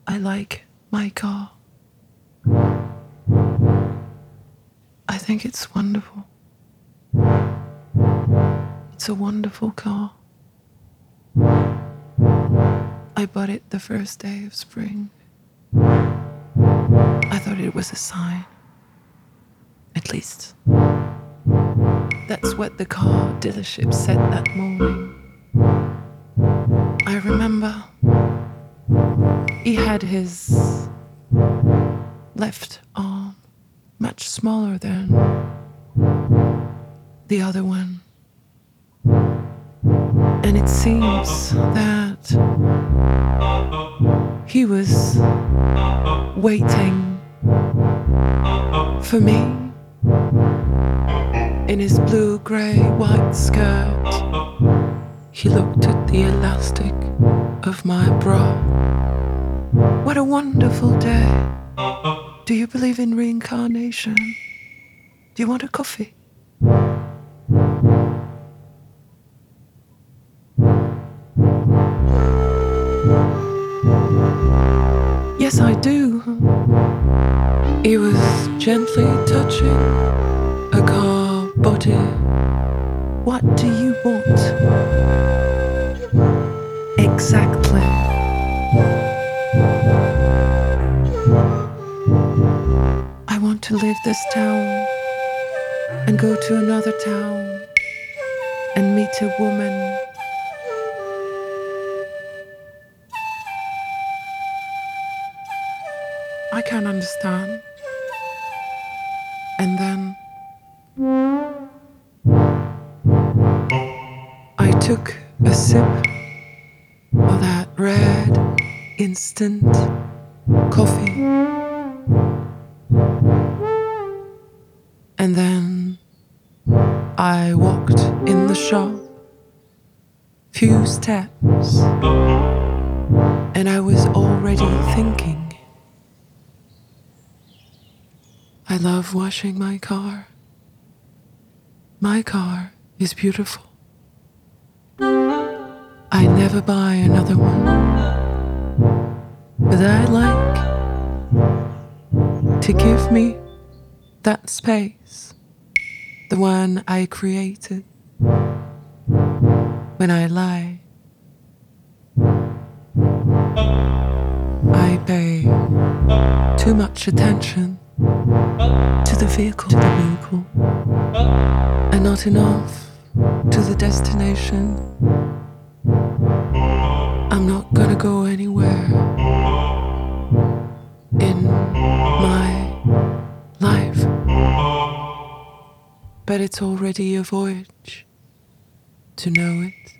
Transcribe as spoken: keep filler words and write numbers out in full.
I like my car. I think it's wonderful. It's a wonderful car. I bought it the first day of spring. I thought it was a sign. At least, that's what the car dealership said that morning. I remember he had his left arm much smaller than the other one. And it seems that he was waiting for me in his blue-grey white skirt. He looked at the elastic of my bra. What a wonderful day. Do you believe in reincarnation? Do you want a coffee? Yes, I do. He was gently touching a car body. What do you want? Exactly. I want to leave this town and go to another town and meet a woman. I can't understand. And then I took a sip of that red instant coffee. And then I walked in the shop, few steps, and I was already thinking, I love washing my car. My car is beautiful. I never buy another one, but I like to give me that space, the one I created when I lie. I pay too much attention to the vehicle, to the vehicle, and not enough to the destination. I'm not gonna go anywhere in my life, but it's already a voyage to know it.